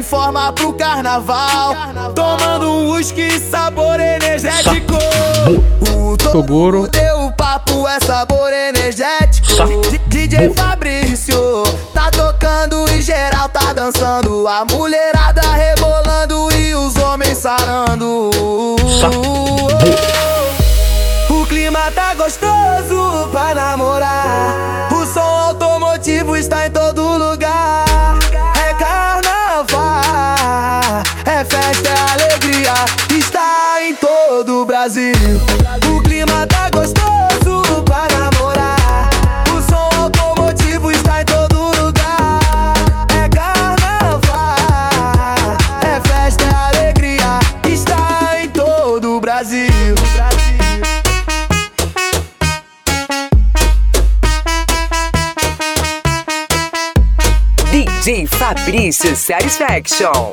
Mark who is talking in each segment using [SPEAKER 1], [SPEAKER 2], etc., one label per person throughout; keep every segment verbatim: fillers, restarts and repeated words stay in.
[SPEAKER 1] forma pro carnaval, tomando um whisky sabor energético. O Toguro deu papo, é sabor energético. D J Fabrício tá tocando e geral tá dançando, a mulherada rebolando e os homens sarando. O clima tá gostoso pra namorar, o som automotivo está em todo lugar. É carnaval, é festa, é alegria, está em todo o Brasil. O clima tá gostoso pra namorar, o som automotivo está em todo lugar. É carnaval, é festa, é alegria, está em todo o Brasil.
[SPEAKER 2] D J Fabrício Satisfaction.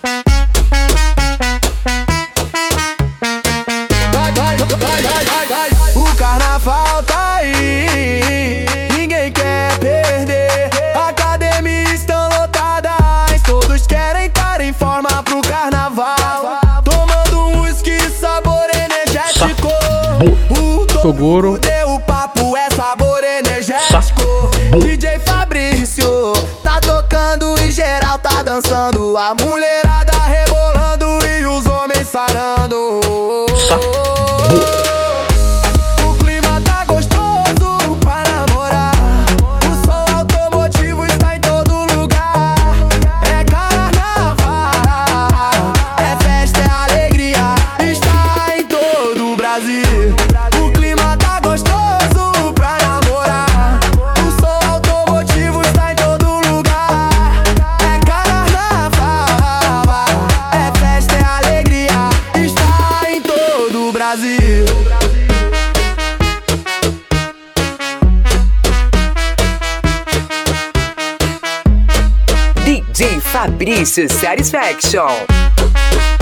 [SPEAKER 1] O carnaval tá aí, ninguém quer perder. Academias estão lotadas, todos querem estar em forma pro carnaval, tomando um whisky sabor energético. O Toguro deu papo, é sabor energético. D J Fabrício tá tocando e geral tá dançando, a mulherada rebolando e os homens sarando. O clima tá gostoso pra namorar, o som automotivo está em todo lugar. É carnaval, é festa, é alegria, está em todo o Brasil. O clima tá gostoso pra namorar, o som automotivo está em todo lugar. É carnaval, é festa, é alegria, está em todo o Brasil.
[SPEAKER 2] D J Fabrício Satisfaction.